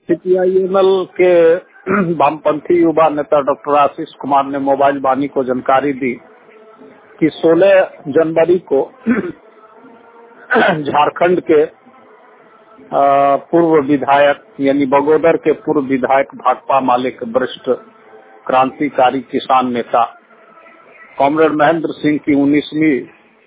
CPIML के वामपंथी युवा नेता डॉक्टर आशीष कुमार ने मोबाइल वाणी को जानकारी दी कि 16 जनवरी को झारखंड के पूर्व विधायक यानी बगोदर के पूर्व विधायक भाकपा माले के वरिष्ठ क्रांतिकारी किसान नेता कॉमरेड महेंद्र सिंह की 19वीं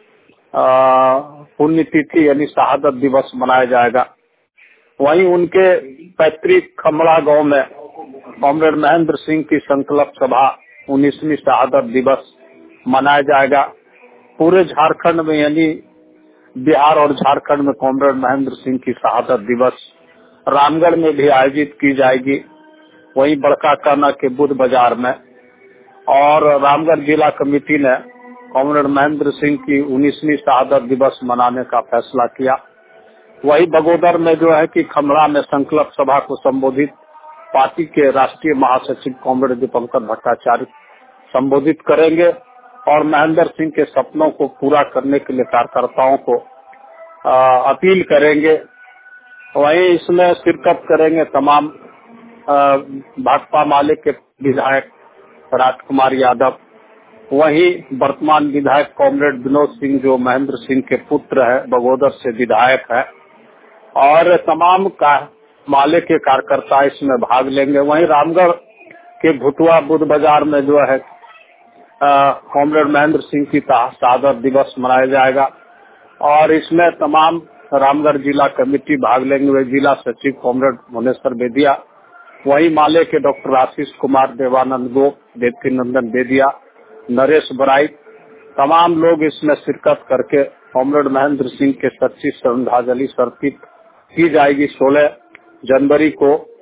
पुण्यतिथि यानी शहादत दिवस मनाया जाएगा। वहीं उनके पैतृक खमड़ा गांव में कॉमरेड महेंद्र सिंह की संकल्प सभा 19वीं शहादत दिवस मनाया जाएगा। पूरे झारखंड में यानी बिहार और झारखंड में कॉमरेड महेंद्र सिंह की शहादत दिवस रामगढ़ में भी आयोजित की जाएगी। वहीं बड़का काना के बुध बाजार में और रामगढ़ जिला कमेटी ने कॉमरेड महेंद्र सिंह की 19वीं शहादत दिवस मनाने का फैसला किया। वही बगोदर में जो है कि खमड़ा में संकल्प सभा को संबोधित पार्टी के राष्ट्रीय महासचिव कॉमरेड दीपंकर भट्टाचार्य संबोधित करेंगे और महेंद्र सिंह के सपनों को पूरा करने के लिए कार्यकर्ताओं को अपील करेंगे। वहीं इसमें शिरकत करेंगे तमाम भाकपा माले के विधायक राजकुमार यादव, वहीं वर्तमान विधायक कॉमरेड विनोद सिंह जो महेंद्र सिंह के पुत्र है, बगोदर से विधायक है, और तमाम माले के कार्यकर्ता इसमें भाग लेंगे। वहीं रामगढ़ के भुटुआ बुध बाजार में जो है कॉमरेड महेंद्र सिंह की शहादत दिवस मनाया जाएगा और इसमें तमाम रामगढ़ जिला कमेटी भाग लेंगे। वे जिला सचिव कॉमरेड भुवनेश्वर बेदिया, वहीं माले के डॉक्टर आशीष कुमार, देवानंद गोप, देवकी नंदन बेदिया, नरेश बराई, तमाम लोग इसमें शिरकत करके कॉमरेड महेंद्र सिंह के सच्ची श्रद्धांजलि अर्पित की जाएगी 16 जनवरी को